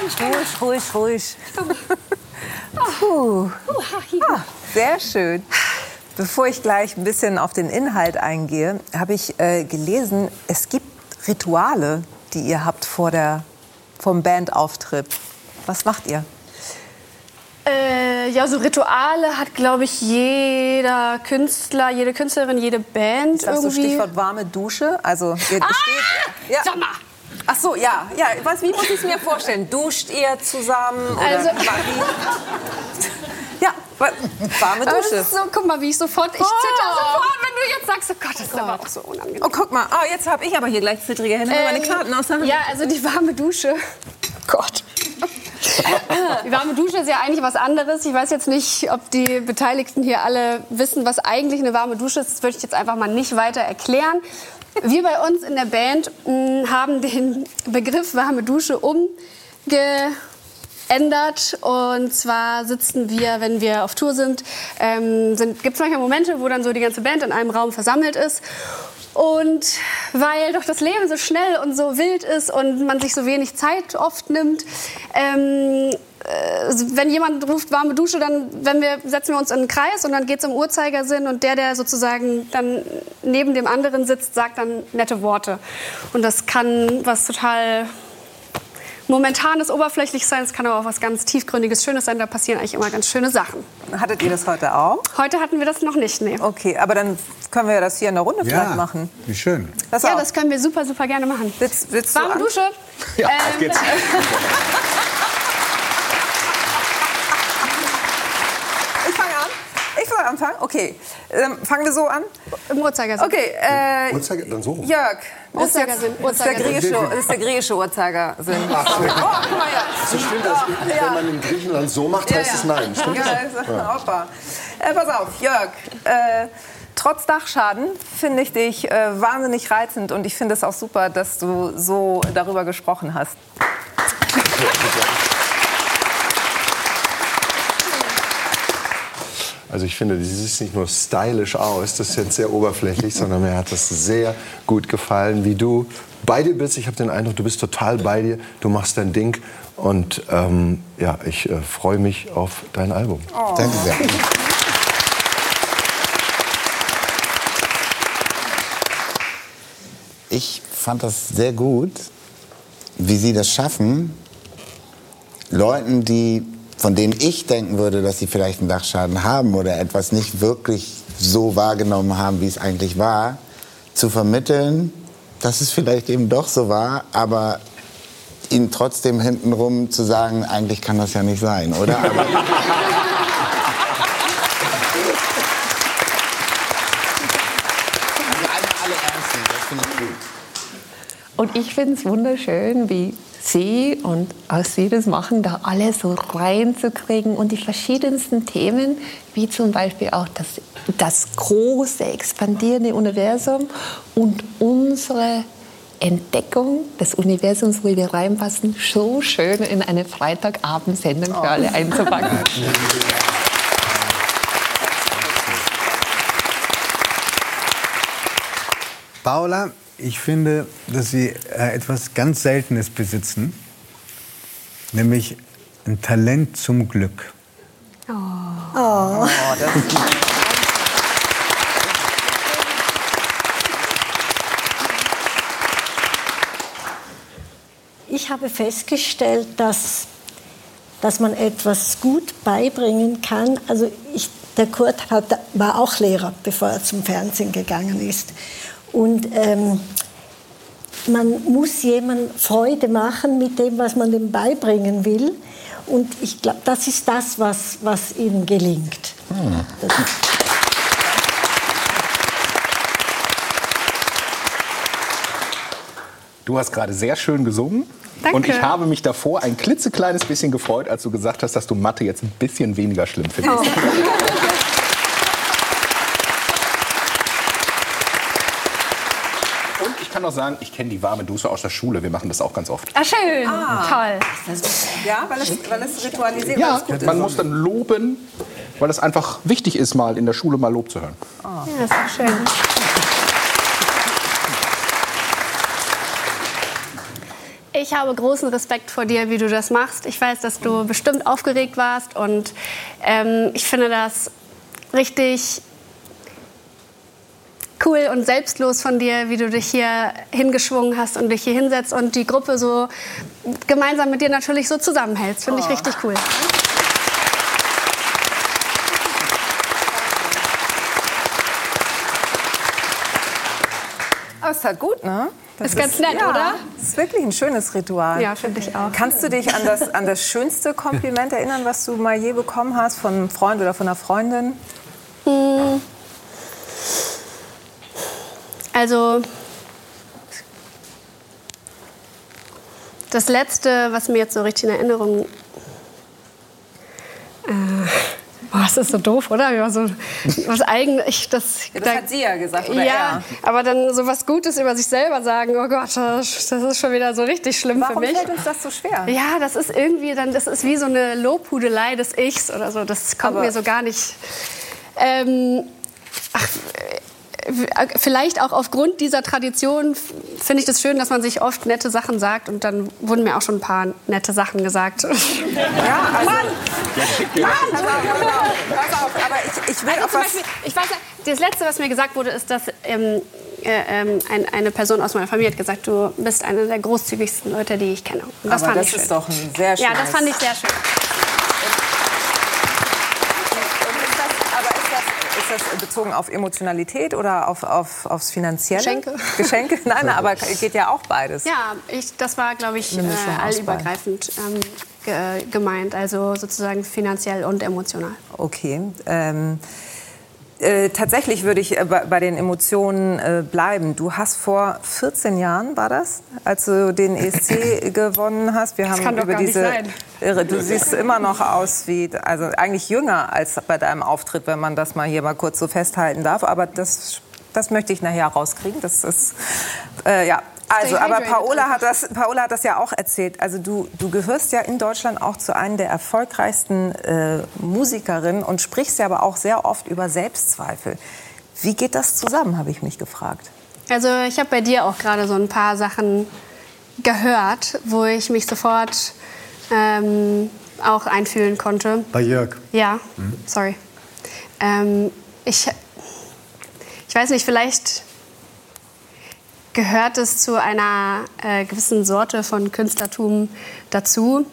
Ruhig. Sehr schön. Bevor ich gleich ein bisschen auf den Inhalt eingehe, habe ich gelesen, es gibt Rituale, die ihr habt vom Bandauftritt. Was macht ihr? Ja, so Rituale hat, glaube ich, jeder Künstler, jede Künstlerin, jede Band Sagst irgendwie. du Stichwort warme Dusche? Also, ihr besteht, ja. Sag mal! Ach so, ja. Wie muss ich es mir vorstellen? Duscht ihr zusammen? Oder Also, ja, warme das Dusche. ist so, guck mal, wie ich sofort, ich zitter sofort, wenn du jetzt sagst, oh Gott, das ist aber auch so unangenehm. Oh, guck mal, jetzt habe ich aber hier gleich zittrige Hände, meine Karten aus der Hand. Ja, also die warme Dusche. Gott. Die warme Dusche ist ja eigentlich was anderes. Ich weiß jetzt nicht, ob die Beteiligten hier alle wissen, was eigentlich eine warme Dusche ist. Das würde ich jetzt einfach mal nicht weiter erklären. Wir bei uns in der Band haben den Begriff warme Dusche umgeändert. Und zwar sitzen wir, wenn wir auf Tour sind, gibt es manchmal Momente, wo dann so die ganze Band in einem Raum versammelt ist. Und weil doch das Leben so schnell und so wild ist und man sich so wenig Zeit oft nimmt, wenn jemand ruft warme Dusche, dann setzen wir uns in einen Kreis und dann geht es im Uhrzeigersinn und der sozusagen dann neben dem anderen sitzt, sagt dann nette Worte. Und das kann was total Momentanes, Oberflächliches sein, es kann aber auch was ganz Tiefgründiges, Schönes sein, da passieren eigentlich immer ganz schöne Sachen. Hattet ihr das heute auch? Heute hatten wir das noch nicht, nee. Okay, aber dann können wir das hier in der Runde vielleicht machen. Wie schön. Pass Ja, auf. das können wir super, super gerne machen. Willst du Warme Dusche. Ja, auf geht's. Ich soll anfangen? Okay. Fangen wir so an? Im Uhrzeigersinn. Okay. Uhrzeiger, dann so. Jörg. Uhrzeigersinn. Das ist der griechische Uhrzeigersinn. Ach so. Oh, guck mal her. Das stimmt, wenn man in Griechenland so macht, heißt es nein. Stimmt das? Ja, hoppa. Pass auf, Jörg. Trotz Dachschaden finde ich dich wahnsinnig reizend und ich finde es auch super, dass du so darüber gesprochen hast. Also ich finde, sie sieht nicht nur stylisch aus, das ist jetzt sehr oberflächlich, sondern mir hat das sehr gut gefallen, wie du bei dir bist. Ich habe den Eindruck, du bist total bei dir, du machst dein Ding und ja, ich freue mich auf dein Album. Oh. Danke sehr. Ich fand das sehr gut, wie Sie das schaffen, Leuten, von denen ich denken würde, dass sie vielleicht einen Dachschaden haben oder etwas nicht wirklich so wahrgenommen haben, wie es eigentlich war, zu vermitteln, dass es vielleicht eben doch so war, aber ihnen trotzdem hintenrum zu sagen, eigentlich kann das ja nicht sein, oder? Aber alle ernst nehmen, das finde ich gut. Und ich finde es wunderschön, wie Sie und auch Sie das machen, da alles so reinzukriegen und die verschiedensten Themen, wie zum Beispiel auch das große, expandierende Universum und unsere Entdeckung des Universums, wo wir reinpassen, so schön in eine Freitagabendsendung für alle einzupacken. Paula, ich finde, dass Sie etwas ganz Seltenes besitzen, nämlich ein Talent zum Glück. Ich habe festgestellt, dass man etwas gut beibringen kann. Also der Kurt war auch Lehrer, bevor er zum Fernsehen gegangen ist. Und man muss jemandem Freude machen mit dem, was man ihm beibringen will. Und ich glaube, das ist das, was ihnen gelingt. Du hast gerade sehr schön gesungen. Danke. Und ich habe mich davor ein klitzekleines bisschen gefreut, als du gesagt hast, dass du Mathe jetzt ein bisschen weniger schlimm findest. Oh. Und ich kann noch sagen, ich kenne die warme Dusche aus der Schule. Wir machen das auch ganz oft. Ah, schön. Toll. Ja, weil es ritualisiert Ja, ist. Gut man ist. muss dann loben, weil es einfach wichtig ist, mal in der Schule mal Lob zu hören. Ja, das ist schön. Ich habe großen Respekt vor dir, wie du das machst. Ich weiß, dass du bestimmt aufgeregt warst und ich finde das richtig cool und selbstlos von dir, wie du dich hier hingeschwungen hast und dich hier hinsetzt und die Gruppe so gemeinsam mit dir natürlich so zusammenhältst. Finde ich richtig cool. Aber es ist halt gut, ne? Das ist ganz nett, oder? Das ist wirklich ein schönes Ritual. Ja, finde ich auch. Kannst du dich an das schönste Kompliment erinnern, was du mal je bekommen hast von einem Freund oder von einer Freundin? Also das Letzte, was mir jetzt so richtig in Erinnerung... das ist so doof, oder? Ja, so was eigentlich, das hat sie ja gesagt, oder ja, er? Aber dann so was Gutes über sich selber sagen, oh Gott, das ist schon wieder so richtig schlimm für mich. Warum fällt uns das so schwer? Ja, das ist irgendwie dann, das ist wie so eine Lobhudelei des Ichs oder so. Das kommt mir so gar nicht. Vielleicht auch aufgrund dieser Tradition finde ich das schön, dass man sich oft nette Sachen sagt. Und dann wurden mir auch schon ein paar nette Sachen gesagt. Ja, also, pass auf, aber ich will also auf was... Beispiel, ich weiß, das Letzte, was mir gesagt wurde, ist, dass eine Person aus meiner Familie hat gesagt, du bist einer der großzügigsten Leute, die ich kenne. Und das fand ich schön. Das ist doch ein sehr schönes... Ja, das fand ich sehr schön. Ist das bezogen auf Emotionalität oder aufs Finanzielle? Geschenke? Nein, aber geht ja auch beides. Ja, das war, glaube ich, allübergreifend gemeint. Also sozusagen finanziell und emotional. Okay. Tatsächlich würde ich bei den Emotionen bleiben. Du hast vor 14 Jahren, war das, als du den ESC gewonnen hast? Wir haben kann doch über gar nicht sein. Du siehst immer noch aus wie, also eigentlich jünger als bei deinem Auftritt, wenn man das mal hier mal kurz so festhalten darf. Aber das möchte ich nachher rauskriegen. Das ist, ja. Also, aber Paola hat das ja auch erzählt. Also du gehörst ja in Deutschland auch zu einer der erfolgreichsten Musikerinnen und sprichst ja aber auch sehr oft über Selbstzweifel. Wie geht das zusammen, habe ich mich gefragt. Also ich habe bei dir auch gerade so ein paar Sachen gehört, wo ich mich sofort auch einfühlen konnte. Bei Jörg? Ja, sorry. Ich weiß nicht, vielleicht gehört es zu einer gewissen Sorte von Künstlertum dazu.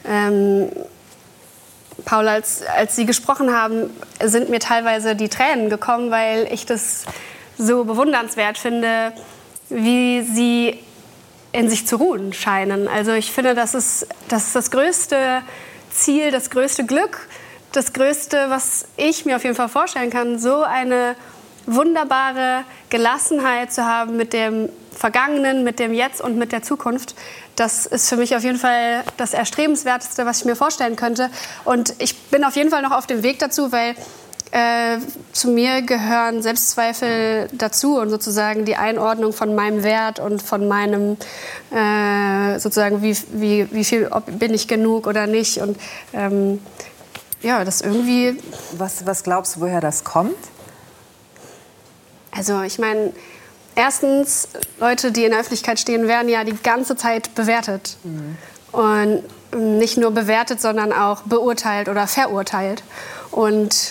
Paula, als Sie gesprochen haben, sind mir teilweise die Tränen gekommen, weil ich das so bewundernswert finde, wie Sie in sich zu ruhen scheinen. Also ich finde, das ist das größte Ziel, das größte Glück, das Größte, was ich mir auf jeden Fall vorstellen kann, so eine wunderbare Gelassenheit zu haben mit dem Vergangenen, mit dem Jetzt und mit der Zukunft. Das ist für mich auf jeden Fall das Erstrebenswerteste, was ich mir vorstellen könnte. Und ich bin auf jeden Fall noch auf dem Weg dazu, weil zu mir gehören Selbstzweifel dazu und sozusagen die Einordnung von meinem Wert und von meinem, sozusagen, wie viel bin ich genug oder nicht. Und ja, das irgendwie... Was glaubst du, woher das kommt? Also ich meine, erstens, Leute, die in der Öffentlichkeit stehen, werden ja die ganze Zeit bewertet. Und nicht nur bewertet, sondern auch beurteilt oder verurteilt. Und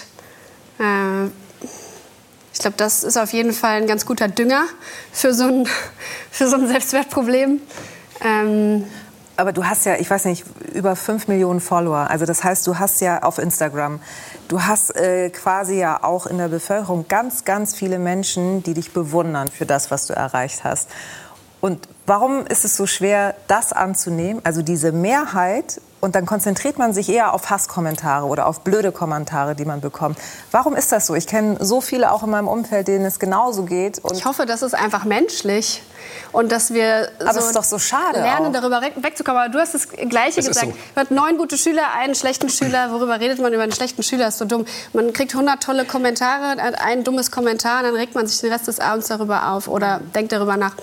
ich glaube, das ist auf jeden Fall ein ganz guter Dünger für so ein Selbstwertproblem. Aber du hast ja, ich weiß nicht, über 5 Millionen Follower. Also das heißt, du hast ja auf Instagram, du hast quasi ja auch in der Bevölkerung ganz, ganz viele Menschen, die dich bewundern für das, was du erreicht hast. Und warum ist es so schwer, das anzunehmen, also diese Mehrheit, und dann konzentriert man sich eher auf Hasskommentare oder auf blöde Kommentare, die man bekommt. Warum ist das so? Ich kenne so viele auch in meinem Umfeld, denen es genauso geht. Und ich hoffe, das ist einfach menschlich und dass wir aber es ist doch so schade lernen, auch. darüber wegzukommen. Aber du hast das Gleiche gesagt. Man hat 9 gute Schüler, einen schlechten Schüler. Worüber redet man über einen schlechten Schüler? Das ist so dumm. Man kriegt 100 tolle Kommentare, ein dummes Kommentar, und dann regt man sich den Rest des Abends darüber auf oder denkt darüber nach.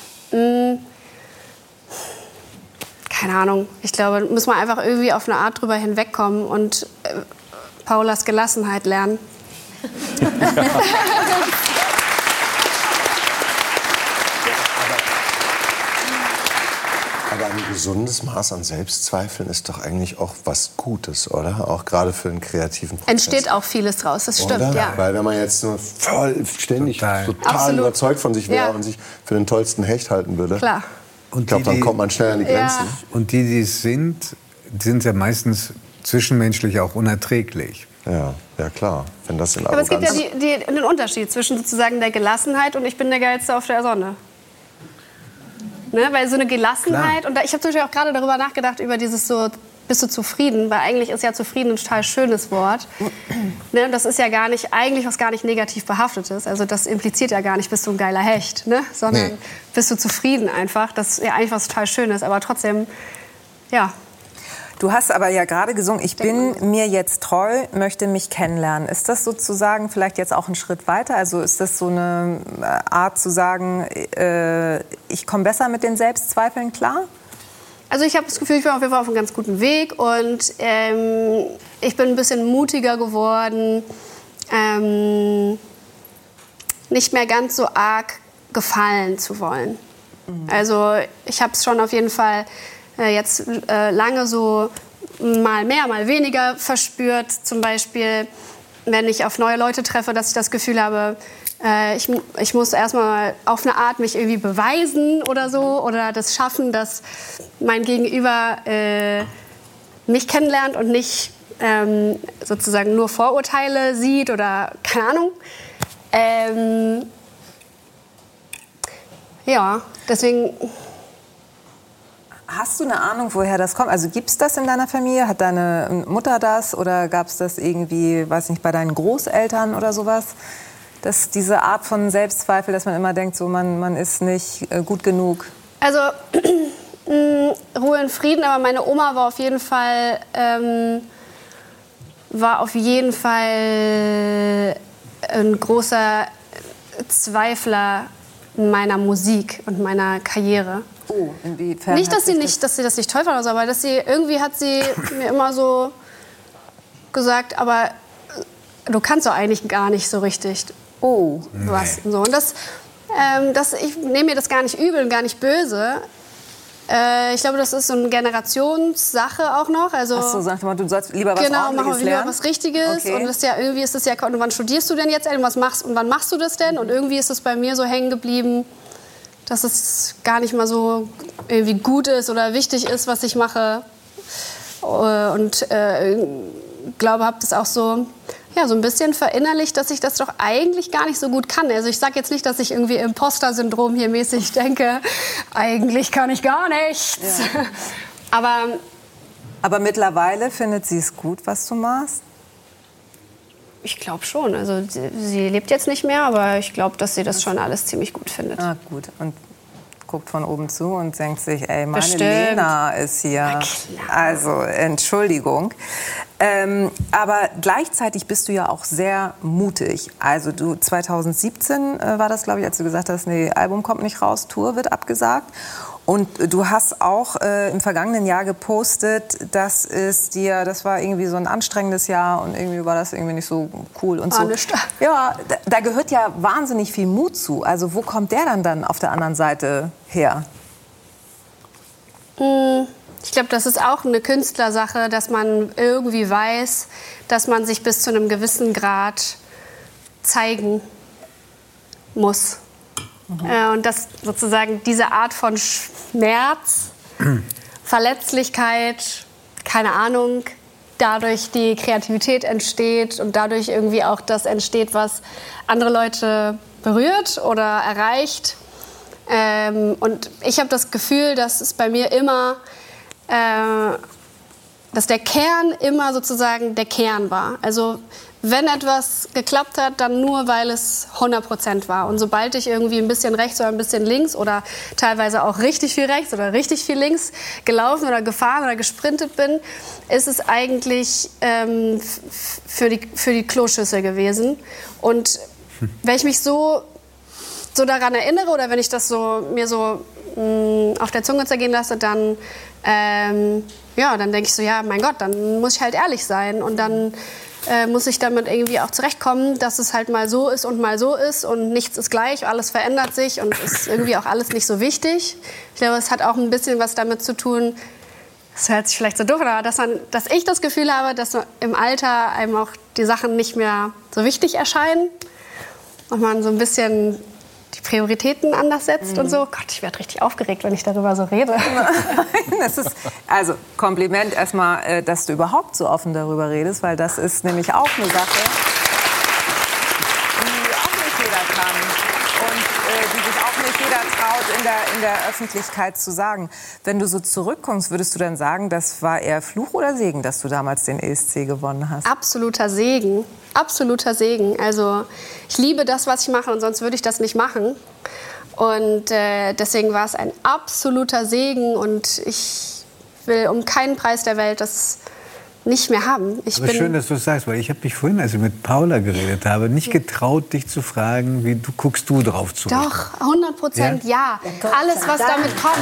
Keine Ahnung. Ich glaube, da muss man einfach irgendwie auf eine Art drüber hinwegkommen und Paulas Gelassenheit lernen. Aber ein gesundes Maß an Selbstzweifeln ist doch eigentlich auch was Gutes, oder? Auch gerade für einen kreativen Prozess. Entsteht auch vieles draus, das stimmt, oder? ja. Weil wenn man jetzt nur ständig total Absolut. überzeugt von sich wäre Ja. und sich für den tollsten Hecht halten würde, Klar. ich glaube, dann kommt man schnell an die Grenzen. Und die es sind ja meistens zwischenmenschlich auch unerträglich. Ja, ja klar. Wenn das in Aber es Arroganz... gibt ja den Unterschied zwischen sozusagen der Gelassenheit und ich bin der Geilste auf der Sonne. Ne? Weil so eine Gelassenheit, und ich habe zum Beispiel auch gerade darüber nachgedacht, über dieses so, bist du zufrieden? Weil eigentlich ist ja zufrieden ein total schönes Wort. Ne? Das ist ja gar nicht, eigentlich was gar nicht negativ behaftetes. Also das impliziert ja gar nicht, bist du ein geiler Hecht, ne? Sondern bist du zufrieden einfach. Das ist ja eigentlich was total Schönes, aber trotzdem, ja. Du hast aber ja gerade gesungen, ich bin mir jetzt treu, möchte mich kennenlernen. Ist das sozusagen vielleicht jetzt auch ein Schritt weiter? Also ist das so eine Art zu sagen, ich komme besser mit den Selbstzweifeln klar? Also ich habe das Gefühl, ich bin auf jeden Fall auf einem ganz guten Weg und ich bin ein bisschen mutiger geworden, nicht mehr ganz so arg gefallen zu wollen. Also ich habe es schon auf jeden Fall jetzt lange so mal mehr, mal weniger verspürt. Zum Beispiel, wenn ich auf neue Leute treffe, dass ich das Gefühl habe, ich muss erstmal auf eine Art mich irgendwie beweisen oder so. Oder das schaffen, dass mein Gegenüber mich kennenlernt und nicht sozusagen nur Vorurteile sieht oder keine Ahnung. Ja, deswegen... Hast du eine Ahnung, woher das kommt? Also gibt es das in deiner Familie? Hat deine Mutter das oder gab es das irgendwie, weiß nicht, bei deinen Großeltern oder sowas? Dass diese Art von Selbstzweifel, dass man immer denkt, so man ist nicht gut genug. Also Ruhe in Frieden, aber meine Oma war auf jeden Fall ein großer Zweifler meiner Musik und meiner Karriere. Oh, inwiefern? Nicht, dass sie das nicht toll fand, oder so, aber irgendwie hat sie mir immer so gesagt, aber du kannst doch eigentlich gar nicht so richtig. Oh, was und so. Und ich nehme mir das gar nicht übel und gar nicht böse. Ich glaube, das ist so eine Generationssache auch noch. Also, ach so, sag mal, du sollst lieber was Ordentliches mach lieber lernen? was Richtiges. Okay. Und das ist ja, irgendwie ist das ja, und wann studierst du denn jetzt und wann machst du das denn? Und irgendwie ist es bei mir so hängen geblieben, dass es gar nicht mal so irgendwie gut ist oder wichtig ist, was ich mache. Und glaube, habe das auch so ein bisschen verinnerlicht, dass ich das doch eigentlich gar nicht so gut kann. Also ich sage jetzt nicht, dass ich irgendwie Imposter-Syndrom hier mäßig denke, eigentlich kann ich gar nichts. Ja. Aber mittlerweile findet sie es gut, was du machst? Ich glaube schon. Also sie lebt jetzt nicht mehr, aber ich glaube, dass sie das schon alles ziemlich gut findet. Ah, gut. Und guckt von oben zu und denkt sich, ey, meine Bestimmt. Lena ist hier. Also, Entschuldigung. Aber gleichzeitig bist du ja auch sehr mutig. Also 2017 war das, glaube ich, als du gesagt hast, nee, Album kommt nicht raus, Tour wird abgesagt. Und du hast auch im vergangenen Jahr gepostet, das war irgendwie so ein anstrengendes Jahr und irgendwie war das irgendwie nicht so cool und so. Ja, da gehört ja wahnsinnig viel Mut zu. Also wo kommt der dann auf der anderen Seite her? Ich glaube, das ist auch eine Künstlersache, dass man irgendwie weiß, dass man sich bis zu einem gewissen Grad zeigen muss. Und dass sozusagen diese Art von Schmerz, Verletzlichkeit, keine Ahnung, dadurch die Kreativität entsteht und dadurch irgendwie auch das entsteht, was andere Leute berührt oder erreicht. Und ich habe das Gefühl, dass es bei mir immer, dass der Kern immer sozusagen der Kern war. Also wenn etwas geklappt hat, dann nur, weil es 100% war. Und sobald ich irgendwie ein bisschen rechts oder ein bisschen links oder teilweise auch richtig viel rechts oder richtig viel links gelaufen oder gefahren oder gesprintet bin, ist es eigentlich für die Kloschüssel gewesen. Und wenn ich mich so daran erinnere oder wenn ich das mir so auf der Zunge zergehen lasse, dann denke ich so, ja, mein Gott, dann muss ich halt ehrlich sein. Und dann muss ich damit irgendwie auch zurechtkommen, dass es halt mal so ist und nichts ist gleich, alles verändert sich und ist irgendwie auch alles nicht so wichtig. Ich glaube, es hat auch ein bisschen was damit zu tun, das hört sich vielleicht so doof an, dass ich das Gefühl habe, dass im Alter einem auch die Sachen nicht mehr so wichtig erscheinen und man so ein bisschen die Prioritäten anders setzt und so. Gott, ich werde richtig aufgeregt, wenn ich darüber so rede. Das ist, also Kompliment erstmal, dass du überhaupt so offen darüber redest, weil das ist nämlich auch eine Sache, die auch nicht jeder kann und die sich auch nicht jeder traut, in der Öffentlichkeit zu sagen. Wenn du so zurückkommst, würdest du dann sagen, das war eher Fluch oder Segen, dass du damals den ESC gewonnen hast? Absoluter Segen. Absoluter Segen. Also ich liebe das, was ich mache und sonst würde ich das nicht machen. Und deswegen war es ein absoluter Segen und ich will um keinen Preis der Welt das nicht mehr haben. Aber schön, dass du es sagst, weil ich habe mich vorhin, als ich mit Paula geredet habe, nicht getraut, dich zu fragen, wie guckst du drauf zurück? Doch, 100% ja. Alles, was damit kommt.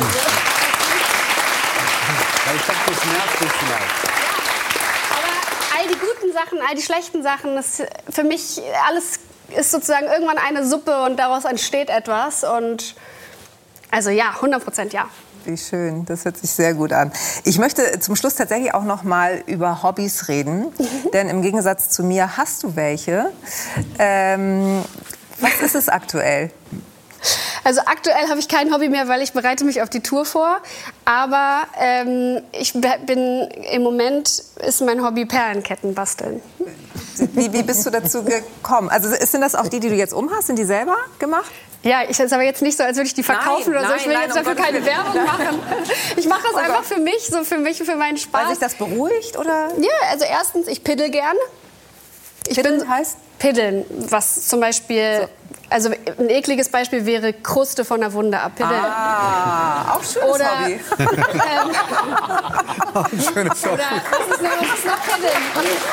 Weil ich dachte, das nervt dich vielleicht. All die guten Sachen, all die schlechten Sachen, das für mich alles ist sozusagen irgendwann eine Suppe und daraus entsteht etwas. Und also ja, 100% ja. Wie schön, das hört sich sehr gut an. Ich möchte zum Schluss tatsächlich auch noch mal über Hobbys reden, denn im Gegensatz zu mir hast du welche. Was ist es aktuell? Also aktuell habe ich kein Hobby mehr, weil ich bereite mich auf die Tour vor. Aber im Moment ist mein Hobby Perlenketten basteln. Wie bist du dazu gekommen? Also sind das auch die du jetzt umhast? Sind die selber gemacht? Ja, ich ist aber jetzt nicht so, als würde ich die verkaufen oder so. Ich will jetzt dafür keine Werbung machen. Ich mache das einfach für mich, für meinen Spaß. Weil sich das beruhigt, oder? Ja, also erstens, ich piddel gern. Piddeln heißt? Piddeln, was zum Beispiel, also ein ekliges Beispiel wäre Kruste von der Wunde abpiddeln. Ah, auch schönes Hobby. Auch ein schönes Hobby. Oder was ist noch Piddeln?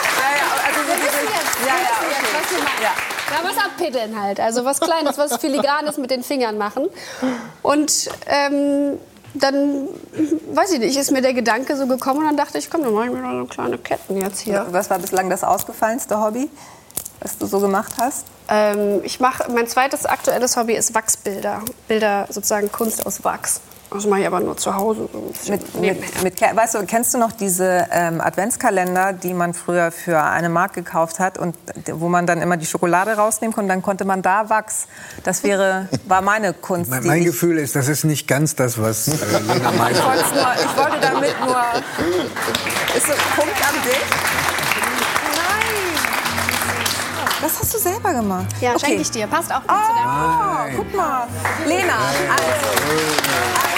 Was wir meinen. Ja, was abpiddeln halt. Also was Kleines, was Filigranes mit den Fingern machen. Und dann, weiß ich nicht, ist mir der Gedanke so gekommen und dann dachte ich, komm, dann mache ich mir noch so kleine Ketten jetzt hier. Was war bislang das ausgefallenste Hobby, was du so gemacht hast? Mein zweites aktuelles Hobby ist Wachsbilder. Bilder, sozusagen Kunst aus Wachs. Das mache ich aber nur zu Hause. Weißt du, kennst du noch diese Adventskalender, die man früher für 1 Mark gekauft hat und wo man dann immer die Schokolade rausnehmen konnte, dann konnte man da Wachs. Das war meine Kunst. Mein Gefühl ist, das ist nicht ganz das, was Lena meint. Ich wollte damit nur... Ist so ein Punkt an dich? Das hast du selber gemacht? Ja, schenke ich dir. Passt auch gut zu deinem guck mal. Lena, also